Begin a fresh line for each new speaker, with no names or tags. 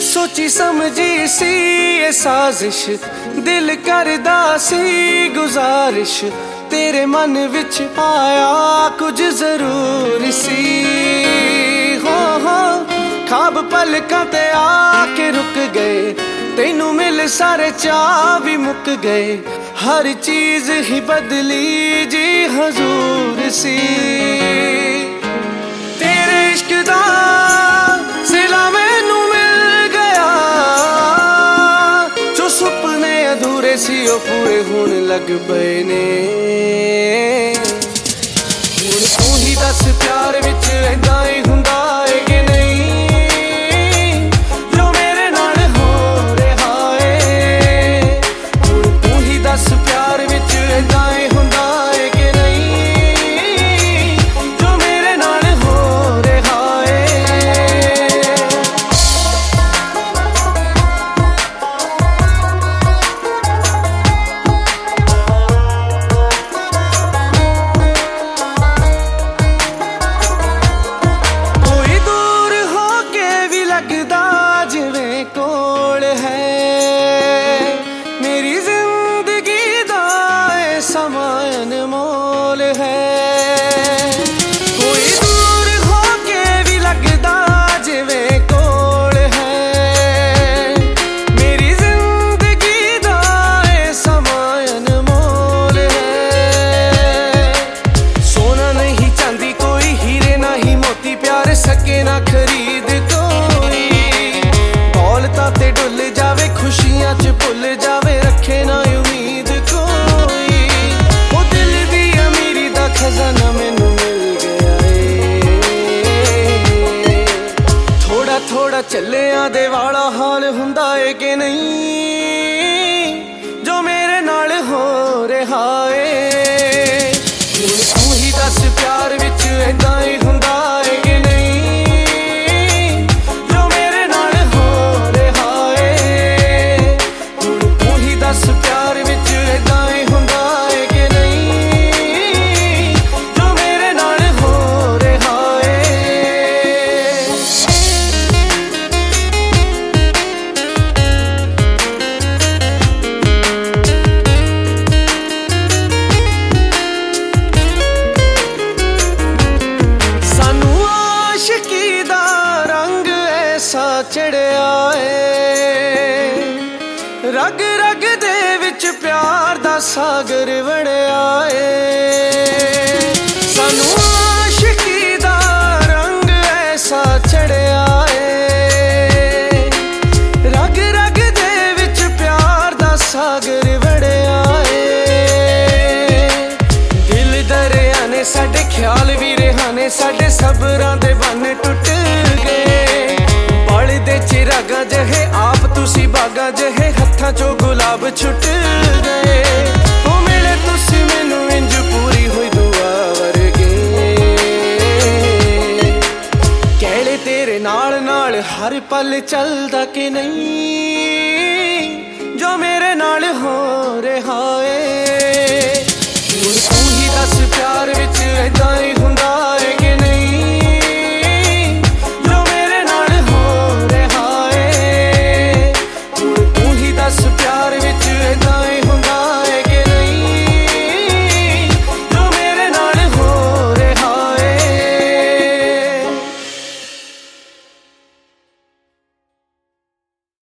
सोची समझी सी ये साजिश, दिल करदा सी गुजारिश, तेरे मन विच आया कुछ जरूर सी। हो खाब पलकां ते आके रुक गए, तेनू मिल सारे चाह भी मुक गए, हर चीज ही बदली जी हजूर सी। तेरे इश्क दा सिला मैनू मिल गया, जो सुपने अधूरे सी ओ पूरे होण लग पए ने। हुण तू ही दस प्यार विच ऐदां ही हुंदा है कि नहीं, जो मेरे नाल हो रहा है। हुण तू ही दस प्यार विच ऐदां ही हुंदा है कि नहीं, जो मेरे नाल हो रहा है। कोई दूर होके भी लगदा जिवें कोल है, मेरी जिंदगी दा ए समा अनमोल है। कोई दूर होके भी लगदा जिवें कोल है, मेरी जिंदगी दा ए समा अनमोल है। सोना नहीं चांदी कोई, हीरे ना ही मोती, प्यार सके ना खरीद कोई। दौलतां ते डुल जावे, खुशियां च भुल जावे, रखे ना उम्मीद कोई। ओ दिल दी अमीरी दा खजाना मैनू मिल गया है। थोड़ा थोड़ा चलिया दे वाला हाल हुंदा है कि नहीं, जो मेरे नाल हो रहा है। हुण तू ही दस प्यार विच ऐदां ही हुंदा है कि नहीं, जो मेरे नाल हो रहा है। हुण तू ही दस प्यार विच ऐदां ही हुंदा है कि नहीं, जो मेरे नाल हो रहा है। सानू आशिकी दा रंग ऐसा चढ़िया है, रग रग दे विच प्यार दा सागर वड़िया है। सानू आशिकी दा रंग ऐसा चढ़िया है, रग रग दे विच प्यार दा सागर वड़िया है। दिल दरिया ने साडे ख्याल भी रिहाने, साडे सबरां दे बन टुट गए। बलदे चिरागा जहे आप तुसी बागा जहे, हत्थां चों गुलाब छुट गए। ओ मिले तुसी मैनू इंज पूरी हुई दुआ वर्गे, कहले तेरे नाल नाल हर पल चलदा कि नहीं, जो मेरे नाल हो रहा है। हुण तू ही दस प्यार विच ऐदां